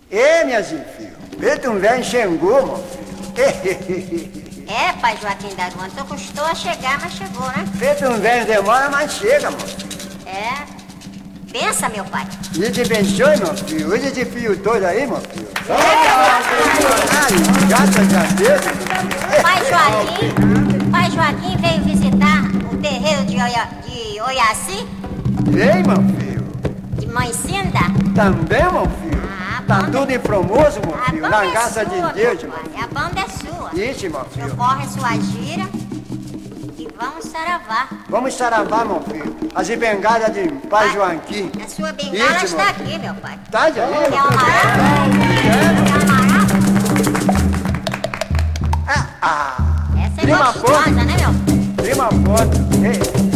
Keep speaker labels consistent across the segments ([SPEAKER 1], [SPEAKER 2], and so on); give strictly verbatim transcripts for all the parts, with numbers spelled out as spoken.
[SPEAKER 1] Ê, minha filha, feito um velho enxengou, meu filho.
[SPEAKER 2] É, pai Joaquim da Ruanda, tu custou a chegar, mas chegou, né?
[SPEAKER 1] Feito um velho demora, mas chega, meu filho.
[SPEAKER 2] É. Pensa, meu pai.
[SPEAKER 1] E te abençoe, meu filho. Hoje de fio todo aí, meu filho.
[SPEAKER 2] É,
[SPEAKER 1] graças a Deus.
[SPEAKER 2] Pai Joaquim, pai Joaquim veio visitar o terreiro de, Oia, de Oiaci?
[SPEAKER 1] Vem, meu filho.
[SPEAKER 2] De Mãe Cinda?
[SPEAKER 1] Também, meu filho.
[SPEAKER 2] Ah,
[SPEAKER 1] tá tudo em Formoso, meu filho. Na
[SPEAKER 2] é
[SPEAKER 1] graça de
[SPEAKER 2] sua,
[SPEAKER 1] Deus,
[SPEAKER 2] meu
[SPEAKER 1] meu
[SPEAKER 2] pai.
[SPEAKER 1] filho.
[SPEAKER 2] A banda é sua.
[SPEAKER 1] Isso, meu filho.
[SPEAKER 2] Corre sua gira e vamos saravar.
[SPEAKER 1] Vamos saravar, meu filho. As bengadas de pai Joaquim.
[SPEAKER 2] A sua bengala
[SPEAKER 1] Isso,
[SPEAKER 2] está
[SPEAKER 1] meu
[SPEAKER 2] aqui, meu pai.
[SPEAKER 1] Tá aí,
[SPEAKER 2] Quer uma marada? Quer uma marada?
[SPEAKER 1] Ah, ah.
[SPEAKER 2] Essa é
[SPEAKER 1] Prima
[SPEAKER 2] gostosa,
[SPEAKER 1] foto.
[SPEAKER 2] né, meu?
[SPEAKER 1] Prima foto. Ei.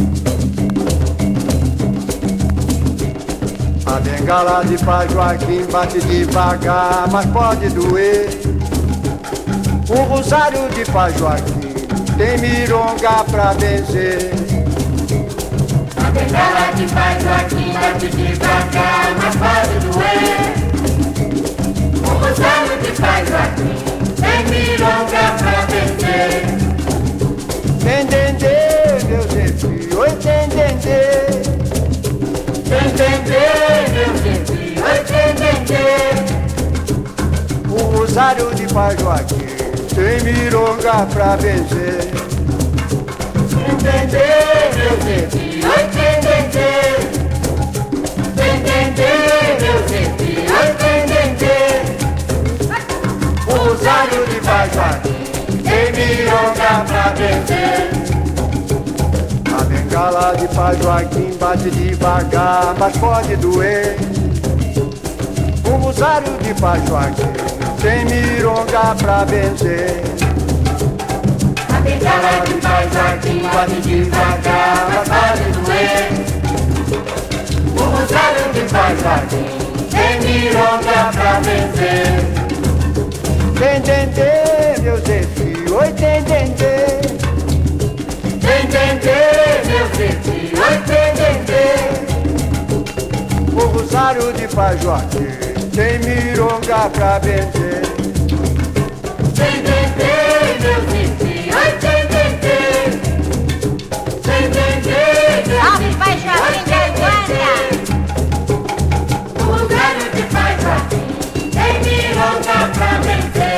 [SPEAKER 1] A bengala de pai Joaquim bate devagar, mas pode doer. O rosário de pai Joaquim tem mironga pra benzer.
[SPEAKER 3] A bengala de pai Joaquim bate devagar, mas pode doer. O rosário de pai Joaquim tem mironga pra benzer.
[SPEAKER 1] Tem dendê, meu Zé filho, oi tem dendê.
[SPEAKER 3] Tem dendê, meu Zé filho, oi tem dendê.
[SPEAKER 1] O rosário de pai Joaquim tem mironga pra benzer.
[SPEAKER 3] Tem dendê, meu Zé filho, oi tem dendê. Tem dendê, meu Zé filho, oi tem dendê.
[SPEAKER 1] O rosário de pai Joaquim
[SPEAKER 3] Tem mironga pra benzer.
[SPEAKER 1] a bengala de pai Joaquim bate devagar, mas pode doer. O rosário de pai Joaquim tem mironga pra benzer.
[SPEAKER 3] A bengala de pai Joaquim bate devagar, mas pode doer. O rosário de pai Joaquim tem mironga pra vencer.
[SPEAKER 1] Tem dendê, meu Zé filho, oi tem dendê.
[SPEAKER 3] Tem dendê, meu Zé filho, oi tem dendê.
[SPEAKER 1] O rosário de pai Joaquim tem mironga pra benzer.
[SPEAKER 3] Tem dendê, meu Zé filho, oi tem dendê. Tem dendê, meu
[SPEAKER 2] Salve,
[SPEAKER 3] Zé
[SPEAKER 2] pai
[SPEAKER 3] filho, oi
[SPEAKER 2] Joaquim
[SPEAKER 3] tem
[SPEAKER 2] da Ruanda.
[SPEAKER 3] dendê. O rosário de pai Joaquim tem mironga pra vencer.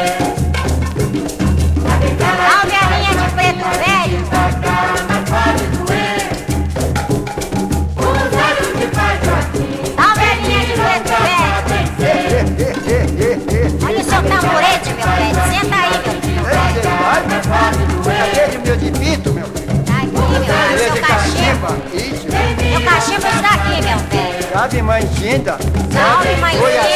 [SPEAKER 3] A bengala
[SPEAKER 2] Salve a linha de preto velho.
[SPEAKER 3] devagar, mas pode doer. O rosário de pai Joaquim
[SPEAKER 2] Salve a linha de preto velho. Olha o seu tamborete, meu velho. Senta aí, meu filho.
[SPEAKER 1] Aquele meu de pito, meu filho.
[SPEAKER 2] Tá aqui, meu filho.
[SPEAKER 1] Aquele
[SPEAKER 2] Seu
[SPEAKER 1] de
[SPEAKER 2] cachimbo.
[SPEAKER 1] cachimba. Isso.
[SPEAKER 2] Meu cachimbo está aqui, meu velho.
[SPEAKER 1] Sabe, mãe Cinda?
[SPEAKER 2] Salve, mãe
[SPEAKER 1] Oi,
[SPEAKER 2] Cinda.